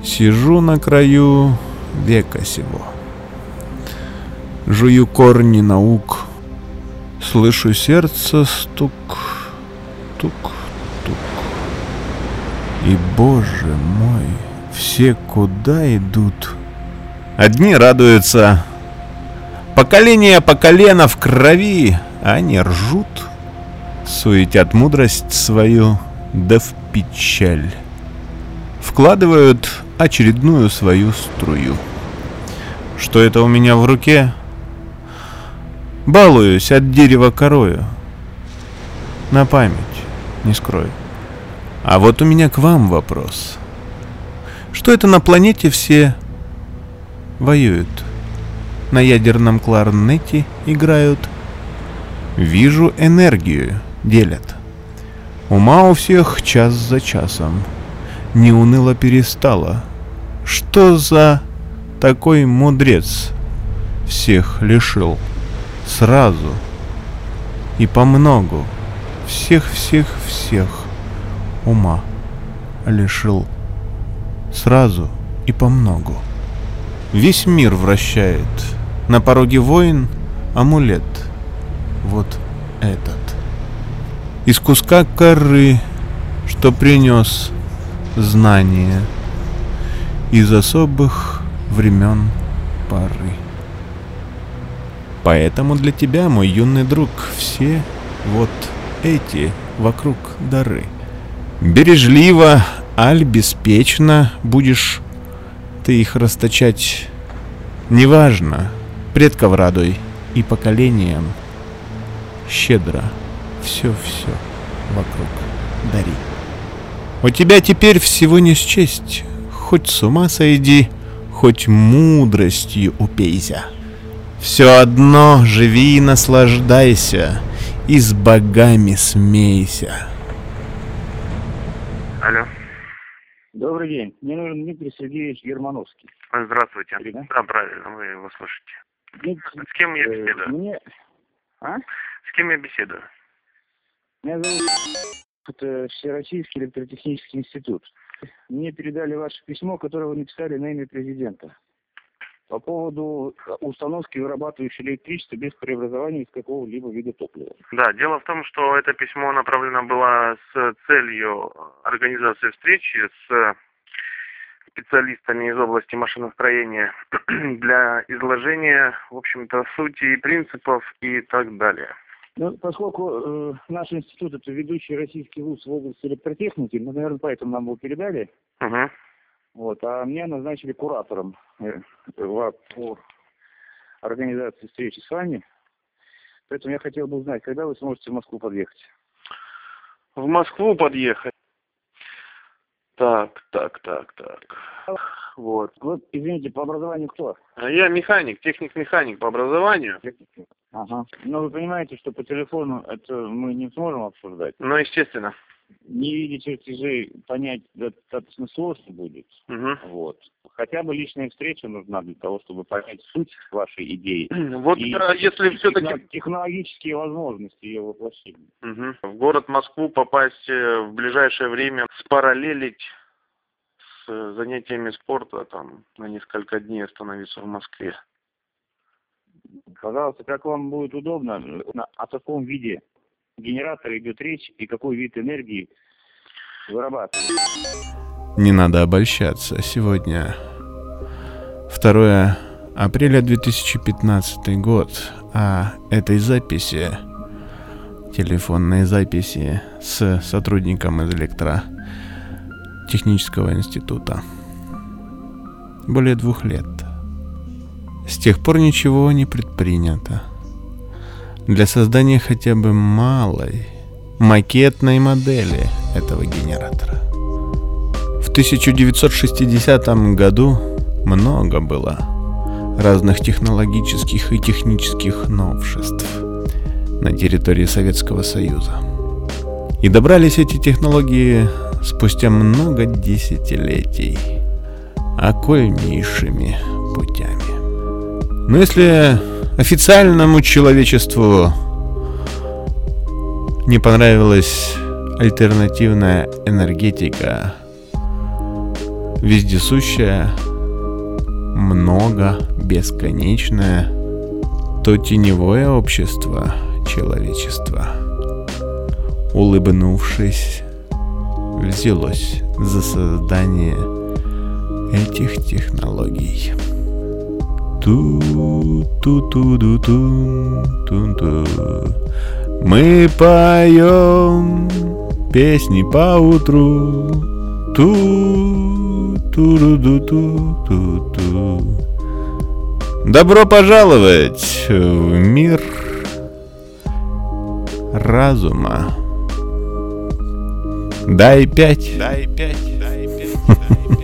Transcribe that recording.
Сижу на краю века сего, жую корни наук, слышу сердце стук, тук, тук. И, Боже мой, все куда идут? Одни радуются, поколение по колено в крови, а они ржут, суетят мудрость свою, да в печаль вкладывают очередную свою струю. Что это у меня в руке? Балуюсь от дерева корою. На память, не скрою. А вот у меня к вам вопрос. Что это на планете все воюют? На ядерном кларнете играют? Вижу, энергию делят. Ума у всех час за часом. Не уныло перестало. Что за такой мудрец всех лишил сразу и помногу? Всех ума лишил сразу и помногу. Весь мир вращает, на пороге войн амулет. Вот этот. Из куска коры, что принес знание из особых времен поры. Поэтому для тебя, мой юный друг, все вот эти вокруг дары. Бережливо, аль беспечно будешь ты их расточать. Неважно, предков радуй и поколениям щедро все вокруг дари. У тебя теперь всего не счесть, хоть с ума сойди, хоть мудростью упейся. Все одно живи и наслаждайся, и с богами смейся. Алло. Добрый день. Мне нужен Дмитрий Сергеевич Германовский. Здравствуйте. Да? Да, правильно, вы его слышите. Дмитрий, С кем я беседую? С кем я беседую? Меня зовут Всероссийский электротехнический институт. Мне передали ваше письмо, которое вы написали на имя президента. По поводу установки, вырабатывающей электричество без преобразования из какого-либо вида топлива. Да, дело в том, что это письмо направлено было с целью организации встречи с специалистами из области машиностроения для изложения, в общем-то, сути и принципов и так далее. Ну, поскольку наш институт — это ведущий российский вуз в области электротехники, мы, наверное, поэтому нам его передали. Угу. Вот, а меня назначили куратором по организации встречи с вами. Поэтому я хотел бы узнать, когда вы сможете в Москву подъехать. В Москву подъехать? Так. Вот. Вы, извините, по образованию кто? Я механик, техник-механик по образованию. Ага. Но вы понимаете, что по телефону это мы не сможем обсуждать. Ну, естественно. Не видя чертежей, понять достаточно сложно будет. Угу. Вот. Хотя бы личная встреча нужна для того, чтобы понять суть вашей идеи. Вот и если все-таки технологические возможности ее воплощения. Угу. В город Москву попасть в ближайшее время, спараллелить с занятиями спорта, там на несколько дней остановиться в Москве. Пожалуйста, как вам будет удобно, о каком виде генератора идет речь и какой вид энергии вырабатывает. Не надо обольщаться. Сегодня 2 апреля 2015 год, а этой записи, телефонной записи с сотрудником из электротехнического института, более 2 лет. С тех пор ничего не предпринято для создания хотя бы малой макетной модели этого генератора. В 1960 году много было разных технологических и технических новшеств на территории Советского Союза. И добрались эти технологии спустя много десятилетий окольнейшими путями. Но если официальному человечеству не понравилась альтернативная энергетика в вездесущее, много, бесконечное, то теневое общество человечества, улыбнувшись, взялось за создание этих технологий. Ту-ту-ту-ту-ту-ту. Мы поем песни поутру. Ту-ту-ту-ту-ту. Добро пожаловать в мир разума. Дай 5. Дай 5. Дай 5.